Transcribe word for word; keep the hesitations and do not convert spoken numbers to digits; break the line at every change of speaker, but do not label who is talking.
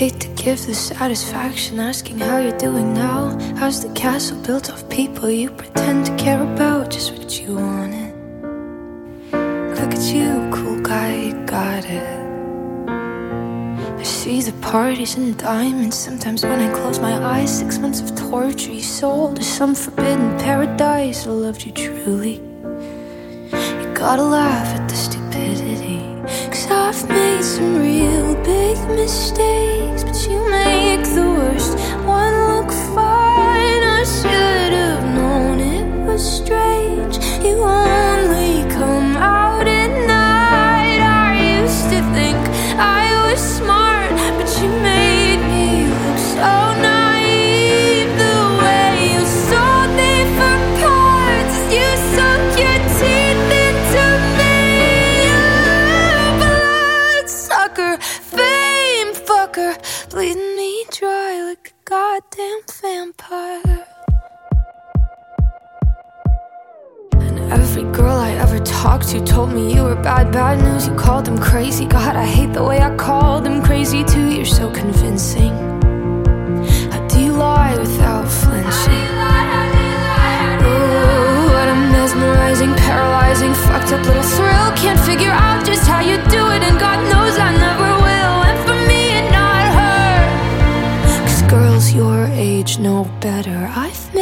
hate to give the satisfaction asking how you're doing now. How's the castle built of people you pretend to care about? Just what you wanted. Look at you, cool guy, you got it. I see the parties and diamonds. Sometimes when I close my eyes, six months of torture you sold to some forbidden paradise. I loved you truly. You gotta laugh at the stupidity, 'cause I've made some real big mistakes, but you make the worst one look fine. I should have known it was strange. You only come out at night. I used to think I was smart, but you made me look so naive. The way you sold me for parts, you sunk your teeth into me. Bloodsucker, fame fucker, bleeding me dry like a goddamn vampire. And every girl I ever talked to told me you were bad, bad news. You called them crazy. God, I hate the way I called them crazy too. You're so convincing. How do you lie without flinching? Oh, what a mesmerizing, paralyzing, fucked up little thrill. Can't figure out just how you do it, and God knows I never will. And for me and not her, 'cause girls your age know better. I've made